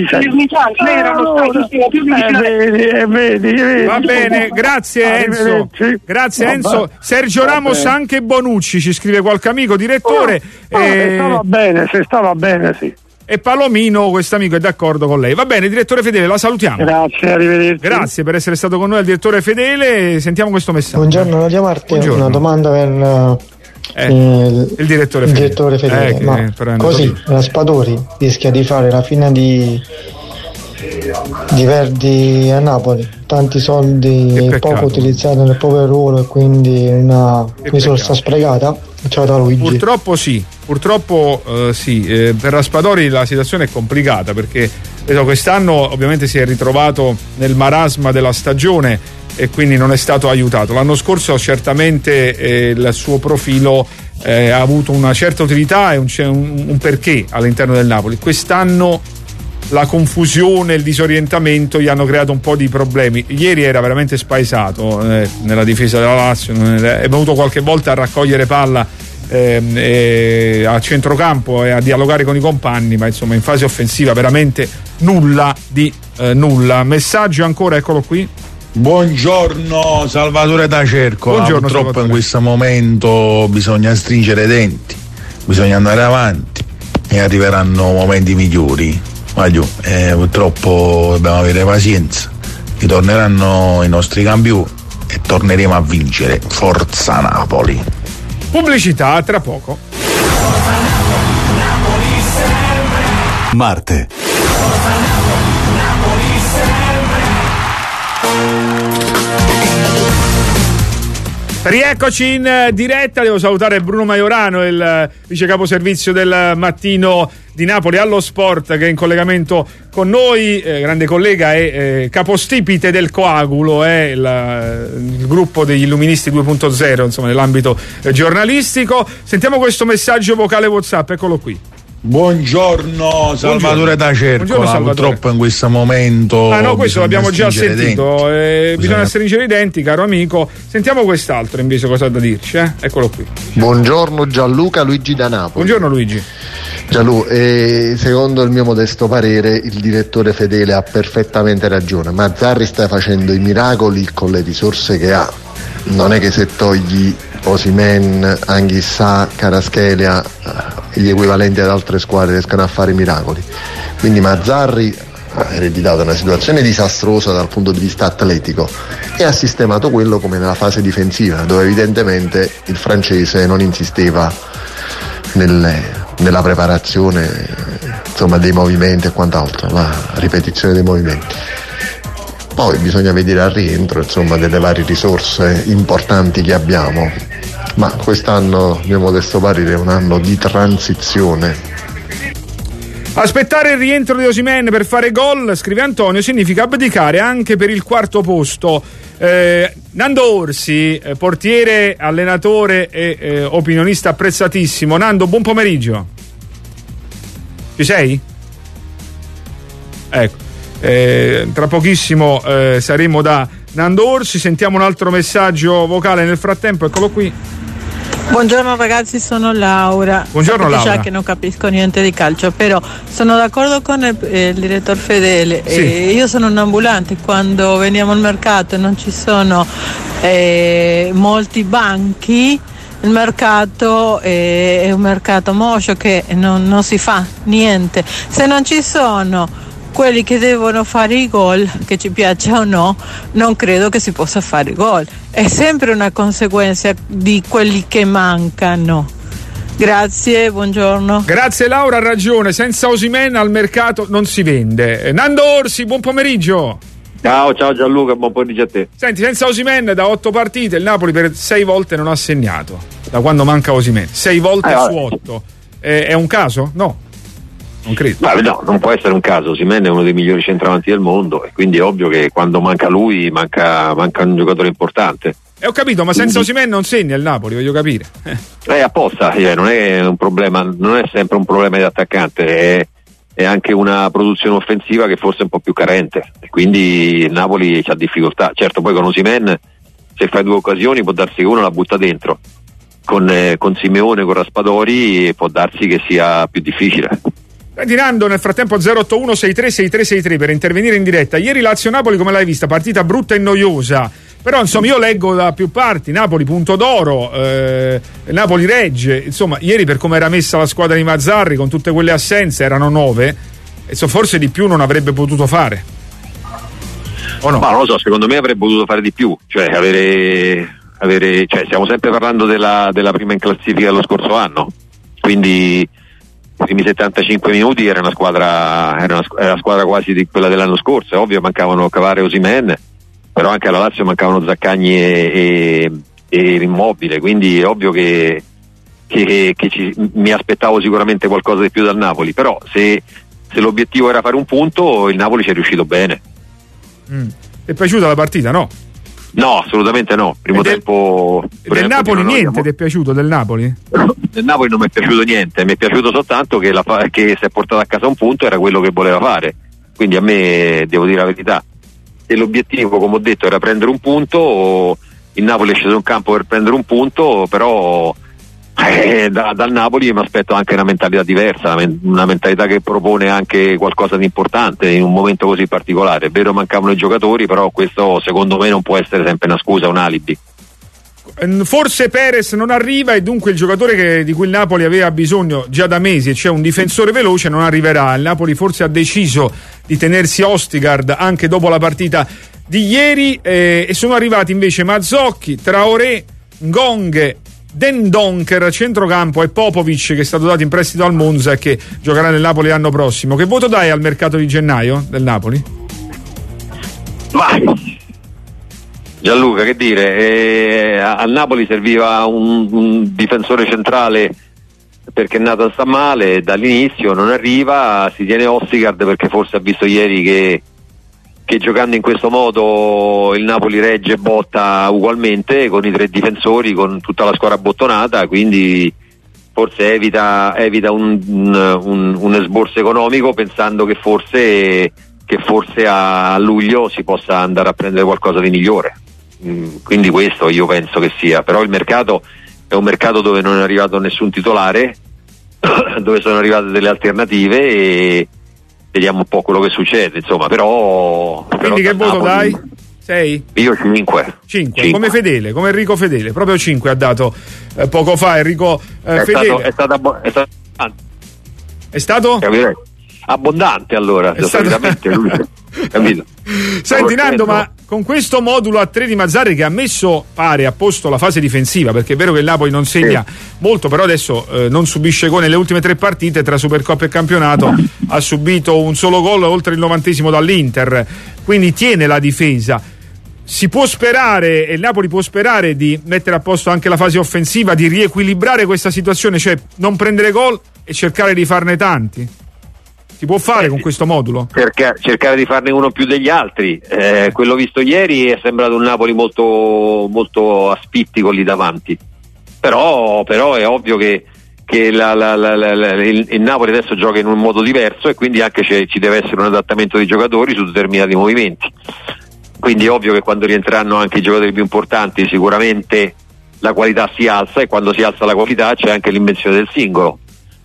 dicendo? Va bene, grazie Enzo. Grazie Enzo. Sergio Ramos, anche Bonucci, ci scrive qualche amico, direttore. Oh, eh, se stava bene, se stava bene, sì. E Palomino, quest'amico, è d'accordo con lei. Va bene, direttore Fedele, la salutiamo. Grazie, arrivederci. Grazie per essere stato con noi, il direttore Fedele. Sentiamo questo messaggio. Buongiorno, volevo chiamarti. Buongiorno. Una domanda per eh, il, il direttore Fedele. Il direttore Fedele. Eh, Ma così Raspadori rischia di fare la fine di di Verdi a Napoli, tanti soldi poco utilizzati nel proprio ruolo e quindi una che risorsa peccato. sprecata. Ciao da Luigi. Purtroppo sì, purtroppo eh, sì, eh, per Raspadori la situazione è complicata perché vedo, quest'anno ovviamente si è ritrovato nel marasma della stagione e quindi non è stato aiutato. L'anno scorso certamente eh, il suo profilo eh, ha avuto una certa utilità e un, un, un perché all'interno del Napoli. Quest'anno la confusione, il disorientamento gli hanno creato un po' di problemi. Ieri era veramente spaesato eh, nella difesa della Lazio, è venuto qualche volta a raccogliere palla ehm, e a centrocampo e a dialogare con i compagni, ma insomma in fase offensiva veramente nulla di eh, nulla. Messaggio ancora, eccolo qui. Buongiorno Salvatore da Cerco. Buongiorno, purtroppo Salvatore. in questo momento bisogna stringere i denti, bisogna andare avanti e arriveranno momenti migliori. Maglio, eh, purtroppo dobbiamo avere pazienza, ritorneranno i nostri campioni e torneremo a vincere. Forza Napoli. Pubblicità, tra poco. Marte. Rieccoci in diretta, devo salutare Bruno Maiorano, il vice caposervizio del Mattino di Napoli allo Sport, che è in collegamento con noi, eh, grande collega e eh, capostipite del Coagulo, è eh, il gruppo degli Illuministi due punto zero, insomma, nell'ambito eh, giornalistico. Sentiamo questo messaggio vocale WhatsApp, eccolo qui. Buongiorno Salvatore da Cerco. Purtroppo in questo momento ah no, questo l'abbiamo già sentito, eh, bisogna... bisogna stringere i denti, caro amico. Sentiamo quest'altro invece cosa ha da dirci, eh? Eccolo qui. Buongiorno Gianluca, Luigi da Napoli. Buongiorno Luigi. Gianlu, eh, secondo il mio modesto parere il direttore Fedele ha perfettamente ragione. Mazzarri sta facendo i miracoli con le risorse che ha. Non è che se togli Osimhen, Anghissà, Kvaratskhelia, gli equivalenti ad altre squadre riescono a fare miracoli. Quindi Mazzarri ha ereditato una situazione disastrosa dal punto di vista atletico e ha sistemato quello come nella fase difensiva, dove evidentemente il francese non insisteva nelle, nella preparazione, insomma, dei movimenti e quant'altro, la ripetizione dei movimenti. Poi bisogna vedere al rientro, insomma, delle varie risorse importanti che abbiamo, ma quest'anno, mio modesto parere, è un anno di transizione. Aspettare il rientro di Osimhen per fare gol, scrive Antonio, significa abdicare anche per il quarto posto. Eh, Nando Orsi, eh, portiere, allenatore e eh, opinionista apprezzatissimo. Nando, buon pomeriggio. Ci sei? Ecco. Eh, tra pochissimo eh, saremo da Nando Orsi. Sentiamo un altro messaggio vocale nel frattempo, eccolo qui. Buongiorno ragazzi, sono Laura. Buongiorno Sapete Laura. già che non capisco niente di calcio, però sono d'accordo con il, eh, il direttore Fedele. Sì. Eh, io sono un ambulante, quando veniamo al mercato e non ci sono eh, molti banchi, il mercato è, è un mercato moscio che non, non si fa niente. Se non ci sono quelli che devono fare i gol, che ci piaccia o no, non credo che si possa fare i gol. È sempre una conseguenza di quelli che mancano. Grazie, buongiorno. Grazie Laura, ha ragione, senza Osimhen al mercato non si vende. Nando Orsi, buon pomeriggio. Ciao, ciao Gianluca, buon pomeriggio a te. Senti, senza Osimhen da otto partite il Napoli per sei volte non ha segnato, da quando manca Osimhen. Sei volte eh, su otto. Eh, è un caso? No. Non credo. Ma no, non può essere un caso. Osimhen è uno dei migliori centravanti del mondo e quindi è ovvio che quando manca lui manca, manca un giocatore importante. E ho capito, ma senza Osimhen non segna il Napoli, voglio capire. Eh. È apposta, eh, non è un problema, non è sempre un problema di attaccante, è, è anche una produzione offensiva che forse è un po' più carente e quindi il Napoli ha difficoltà. Certo, poi con Osimhen se fai due occasioni può darsi che uno la butta dentro. Con, eh, con Simeone, con Raspadori può darsi che sia più difficile. Nando, nel frattempo zero otto uno sei tre sei tre sei tre per intervenire in diretta. Ieri Lazio-Napoli come l'hai vista? Partita brutta e noiosa, però insomma io leggo da più parti Napoli punto d'oro, eh, Napoli regge, insomma ieri per come era messa la squadra di Mazzarri con tutte quelle assenze, erano nove, insomma, forse di più non avrebbe potuto fare, o no? Ma non lo so, secondo me avrebbe potuto fare di più, cioè avere, avere cioè stiamo sempre parlando della, della prima in classifica dello scorso anno, quindi i primi settantacinque minuti era una squadra era una, era una squadra quasi di quella dell'anno scorso. È ovvio, mancavano Cavare e Osimhen, però anche alla Lazio mancavano Zaccagni e, e, e Immobile, quindi è ovvio che, che, che ci, mi aspettavo sicuramente qualcosa di più dal Napoli, però se, se l'obiettivo era fare un punto il Napoli ci è riuscito bene. Mm. Ti è piaciuta la partita, no? No, assolutamente no. Primo del, tempo. Del tempo Napoli niente ti è piaciuto del Napoli? Del Napoli non mi è piaciuto niente, mi è piaciuto soltanto che, la, che si è portato a casa un punto, era quello che voleva fare. Quindi a me, devo dire la verità, se l'obiettivo, come ho detto, era prendere un punto, il Napoli è sceso in campo per prendere un punto, però Eh, da, dal Napoli mi aspetto anche una mentalità diversa, una mentalità che propone anche qualcosa di importante in un momento così particolare. È vero, mancavano i giocatori, però questo secondo me non può essere sempre una scusa, un alibi. Forse Perez non arriva e dunque il giocatore che, di cui il Napoli aveva bisogno già da mesi, cioè un difensore veloce, non arriverà. Il Napoli forse ha deciso di tenersi Ostigard anche dopo la partita di ieri, eh, e sono arrivati invece Mazzocchi, Traoré, Ngong, Dendonker a centrocampo e Popovic, che è stato dato in prestito al Monza e che giocherà nel Napoli l'anno prossimo. Che voto dai al mercato di gennaio del Napoli? Vai Gianluca, che dire, eh, al Napoli serviva un, un difensore centrale perché Nathan sta male, dall'inizio non arriva, si tiene Ostigard perché forse ha visto ieri che che giocando in questo modo il Napoli regge e botta ugualmente con i tre difensori, con tutta la squadra abbottonata, quindi forse evita, evita un, un, un esborso economico, pensando che forse, che forse a luglio si possa andare a prendere qualcosa di migliore. Quindi questo io penso che sia, però il mercato è un mercato dove non è arrivato nessun titolare, dove sono arrivate delle alternative e vediamo un po' quello che succede, insomma, però... Quindi però che voto Napoli, dai? sei? Io cinque. cinque, come Fedele, come Enrico Fedele, proprio cinque ha dato eh, poco fa Enrico eh, è Fedele. Stato, è, stato abbo- è stato È stato? Capirei. Abbondante allora, È stato... solitamente lui. Capito? Senti Nando, ma con questo modulo a tre di Mazzarri, che ha messo, pare, a posto la fase difensiva, perché è vero che il Napoli non segna sì. molto, però adesso eh, non subisce gol nelle ultime tre partite tra Supercoppa e campionato, ha subito un solo gol oltre il novantesimo dall'Inter, quindi tiene la difesa. Si può sperare, e il Napoli può sperare, di mettere a posto anche la fase offensiva, di riequilibrare questa situazione, cioè non prendere gol e cercare di farne tanti? Si può fare eh, con questo modulo? Cerca, cercare di farne uno più degli altri. Eh, quello visto ieri è sembrato un Napoli molto, molto aspittico lì davanti. Però, però è ovvio che, che la, la, la, la, il, il Napoli adesso gioca in un modo diverso e quindi anche ci deve essere un adattamento dei giocatori su determinati movimenti. Quindi è ovvio che quando rientreranno anche i giocatori più importanti sicuramente la qualità si alza, e quando si alza la qualità c'è anche l'invenzione del singolo.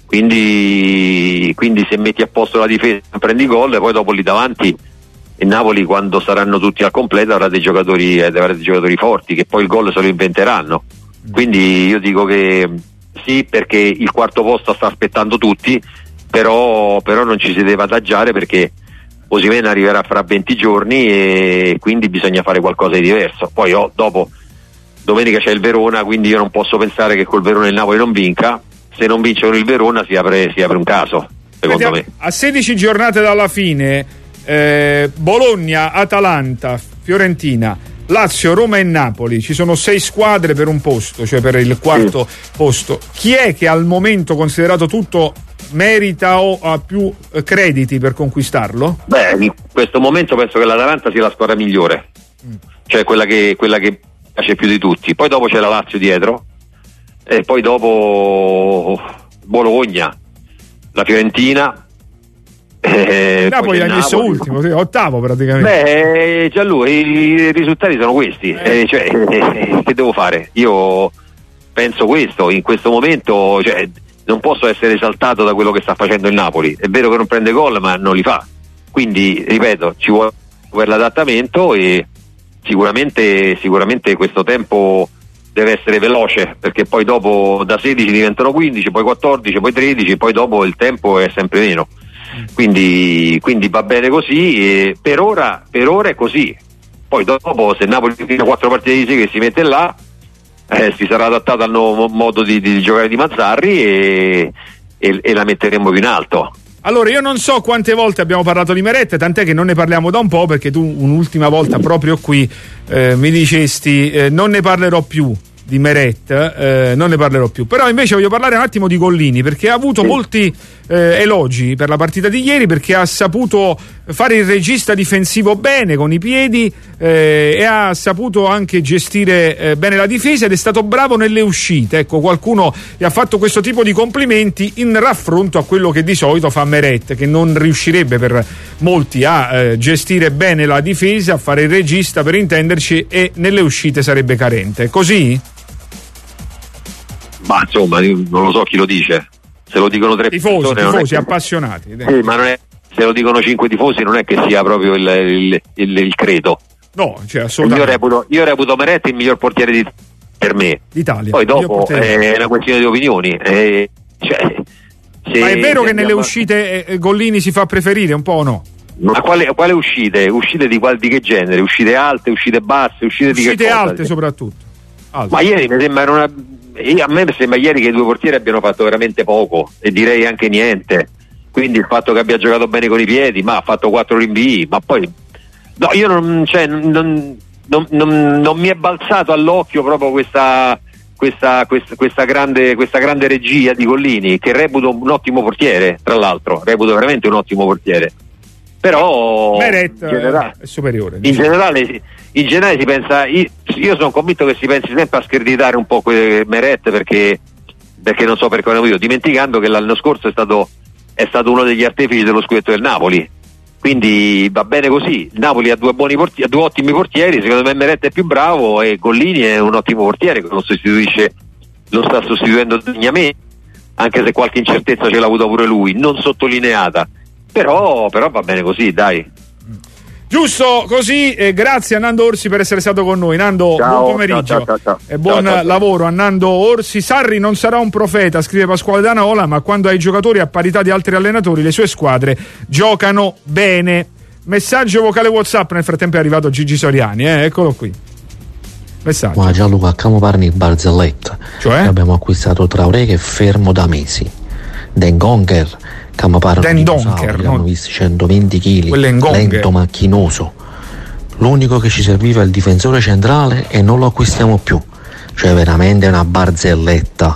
Quindi, quindi se metti a posto la difesa prendi gol, e poi dopo lì davanti il Napoli, quando saranno tutti al completo, avrà dei giocatori, eh, avrà dei giocatori forti che poi il gol se lo inventeranno. Quindi io dico che sì, perché il quarto posto sta aspettando tutti, però, però non ci si deve adagiare, perché Osimhen arriverà fra venti giorni e quindi bisogna fare qualcosa di diverso. Poi oh, dopo domenica c'è il Verona, quindi io non posso pensare che col Verona il Napoli non vinca. Se non vince con il Verona si apre, si apre un caso, secondo Vediamo, me. A sedici giornate dalla fine, eh, Bologna, Atalanta, Fiorentina, Lazio, Roma e Napoli, ci sono sei squadre per un posto, cioè per il quarto sì. posto. Chi è che al momento, considerato tutto, merita o ha più crediti per conquistarlo? Beh, in questo momento penso che l'Atalanta sia la squadra migliore, mm. cioè quella che, quella che piace più di tutti. Poi dopo c'è la Lazio dietro, e poi dopo Bologna, la Fiorentina, eh, Napoli l'ha messo ultimo, sì, ottavo praticamente. Beh, già lui, i risultati sono questi, eh. Eh, cioè, eh, che devo fare? Io penso questo, in questo momento, cioè, non posso essere esaltato da quello che sta facendo il Napoli. È vero che non prende gol, ma non li fa, quindi ripeto, ci vuole per l'adattamento, e sicuramente, sicuramente questo tempo deve essere veloce, perché poi dopo da sedici diventano quindici, poi quattordici, poi tredici, poi dopo il tempo è sempre meno. Quindi, quindi va bene così, e per ora, per ora è così. Poi dopo, se Napoli fino a quattro partite di seguito si mette là, eh, si sarà adattato al nuovo modo di, di giocare di Mazzarri e, e, e la metteremo più in alto. Allora, io non so quante volte abbiamo parlato di Meret, tant'è che non ne parliamo da un po', perché tu un'ultima volta proprio qui eh, mi dicesti eh, non ne parlerò più di Meret, eh, non ne parlerò più. Però invece voglio parlare un attimo di Gollini, perché ha avuto molti eh, elogi per la partita di ieri, perché ha saputo fare il regista difensivo bene con i piedi eh, e ha saputo anche gestire eh, bene la difesa, ed è stato bravo nelle uscite. Ecco, qualcuno gli ha fatto questo tipo di complimenti in raffronto a quello che di solito fa Meret, che non riuscirebbe per molti a eh, gestire bene la difesa, a fare il regista per intenderci, e nelle uscite sarebbe carente. È così? ma insomma non lo so chi lo dice, se lo dicono tre tifosi, persone, tifosi che... appassionati. Sì, ma non è, se lo dicono cinque tifosi non è che sia proprio il, il, il, il credo. No, cioè assolutamente. Io reputo, io reputo Meret il miglior portiere di, per me. D'Italia. Poi dopo è una questione di opinioni. È, cioè, se, ma è vero che andiamo... nelle uscite eh, Gollini si fa preferire, un po' o no? Ma quale, quale uscite? Uscite di, qual, di che genere? Uscite alte, uscite basse, uscite, uscite di che cosa? alte soprattutto. Alte. Ma ieri mi sembra una... a me sembra ieri che i due portieri abbiano fatto veramente poco e direi anche niente. Quindi il fatto che abbia giocato bene con i piedi, ma ha fatto quattro rinvii, ma poi no, io non, cioè, non, non, non, non mi è balzato all'occhio proprio questa, questa, questa, questa, grande, questa grande regia di Gollini, che reputo un ottimo portiere, tra l'altro, reputo veramente un ottimo portiere. Però Meret in generale, è superiore. In generale, in generale si pensa, io, io sono convinto che si pensi sempre a screditare un po' Meret perché, perché non so per quale motivo, dimenticando che l'anno scorso è stato, è stato uno degli artefici dello scudetto del Napoli. Quindi va bene così, il Napoli ha due buoni portieri, ha due ottimi portieri, secondo me Meret è più bravo e Gollini è un ottimo portiere che non sostituisce, lo sta sostituendo degnamente, anche se qualche incertezza ce l'ha avuta pure lui, non sottolineata, però, però va bene così, dai. Giusto così, eh, grazie a Nando Orsi per essere stato con noi. Nando, ciao, buon pomeriggio ciao, ciao, ciao. e buon ciao, ciao, lavoro a Nando Orsi. Sarri non sarà un profeta, scrive Pasquale Danaola, ma quando ha i giocatori a parità di altri allenatori le sue squadre giocano bene. Messaggio vocale WhatsApp, nel frattempo è arrivato Gigi Soriani, eh? Eccolo qui. Messaggio. Ma Gianluca, accamo parni barzelletta. Cioè? Abbiamo acquistato Traoré che è fermo da mesi. Dengonger, che mi pare un dinosauro, l'hanno visto centoventi chili, lento, macchinoso. L'unico che ci serviva è il difensore centrale e non lo acquistiamo più. Cioè veramente una barzelletta.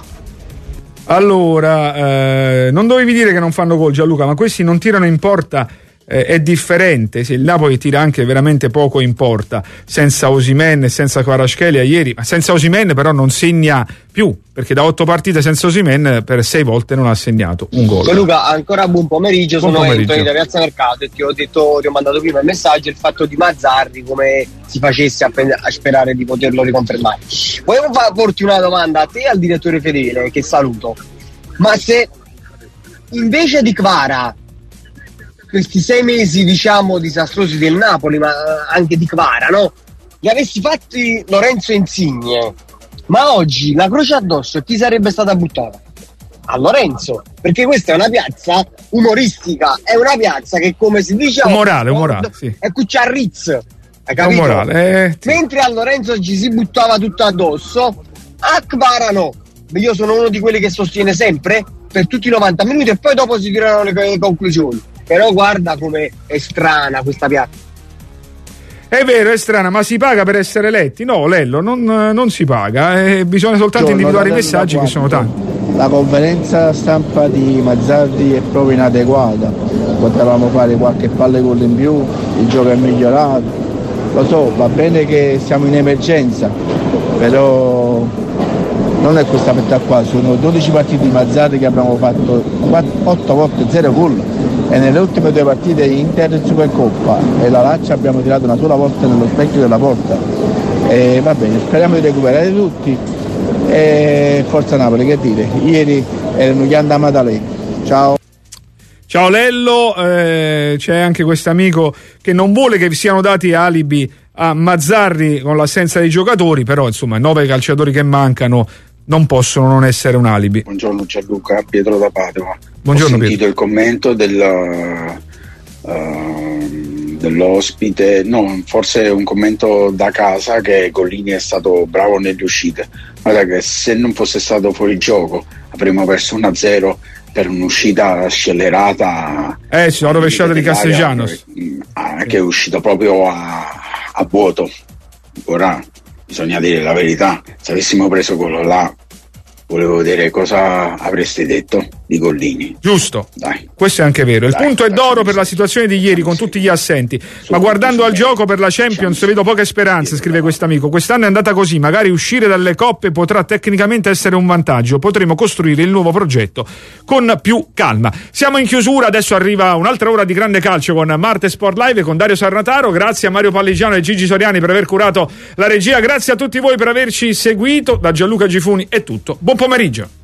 Allora, eh, non dovevi dire che non fanno gol, Gianluca, ma questi non tirano in porta. Eh, è differente, se il Napoli tira anche veramente poco in porta senza Osimhen e senza Kvaratskhelia ieri, ma senza Osimhen però non segna più, perché da otto partite senza Osimhen per sei volte non ha segnato un gol. Luca, ancora buon pomeriggio, buon sono pomeriggio. Anthony da Piazza Mercato e ti ho detto, ti ho mandato prima il messaggio, il fatto di Mazzarri, come si facesse a, a sperare di poterlo riconfermare. Volevo fa- porti una domanda a te e al direttore Fedele, che saluto, ma se invece di Kvara questi sei mesi diciamo disastrosi del Napoli, ma anche di Kvara, no? Li avessi fatti Lorenzo Insigne, ma oggi la croce addosso chi sarebbe stata buttata? A Lorenzo, perché questa è una piazza umoristica, è una piazza che, come si dice, morale, morale, sì. È Cucciarriz, hai capito? Morale, eh, sì. Mentre a Lorenzo ci si buttava tutto addosso, a Kvara no. Io sono uno di quelli che sostiene sempre per tutti i novanta minuti e poi dopo si tirano le, le conclusioni. Però guarda come è strana questa piazza. È vero, è strana, ma si paga per essere eletti? No, Lello, non, non si paga, eh, bisogna soltanto Giorno, individuare i messaggi che sono tanti. La conferenza stampa di Mazzarri è proprio inadeguata, potevamo fare qualche palle gol in più, il gioco è migliorato, lo so, va bene che siamo in emergenza, però non è questa metà qua, sono dodici partite di Mazzarri che abbiamo fatto otto volte zero gol. E nelle ultime due partite Inter e Supercoppa e la Lazio abbiamo tirato una sola volta nello specchio della porta. E va bene, speriamo di recuperare tutti e forza Napoli, che dire, ieri erano gli Andamadaleni. Ciao. Ciao Lello, eh, c'è anche questo amico che non vuole che vi siano dati alibi a Mazzarri con l'assenza dei giocatori, però insomma nove calciatori che mancano non possono non essere un alibi. Buongiorno Gianluca, Pietro da Padova. Buongiorno, Ho sentito Pietro. il commento del, uh, dell'ospite, no, forse un commento da casa, che Gollini è stato bravo nelle uscite. Guarda che se non fosse stato fuori gioco avremmo perso uno a zero per un'uscita scellerata. Eh sì, la rovesciata di Castellanos. Che è uscito proprio a, a vuoto. Ora bisogna dire la verità, se avessimo preso quello là, volevo vedere cosa avreste detto di Gollini. Giusto, dai. Questo è anche vero. Il Dai, punto è dai, d'oro dai, per la situazione di ieri con tutti gli assenti, ma guardando al gioco per la Champions vedo poche speranze, scrive quest'amico. Quest'anno è andata così, magari uscire dalle coppe potrà tecnicamente essere un vantaggio, potremo costruire il nuovo progetto con più calma. Siamo in chiusura, adesso arriva un'altra ora di grande calcio con Marte Sport Live e con Dario Sarnataro. Grazie a Mario Palligiano e Gigi Soriani per aver curato la regia, grazie a tutti voi per averci seguito. Da Gianluca Gifuni è tutto. Buon Buon pomeriggio.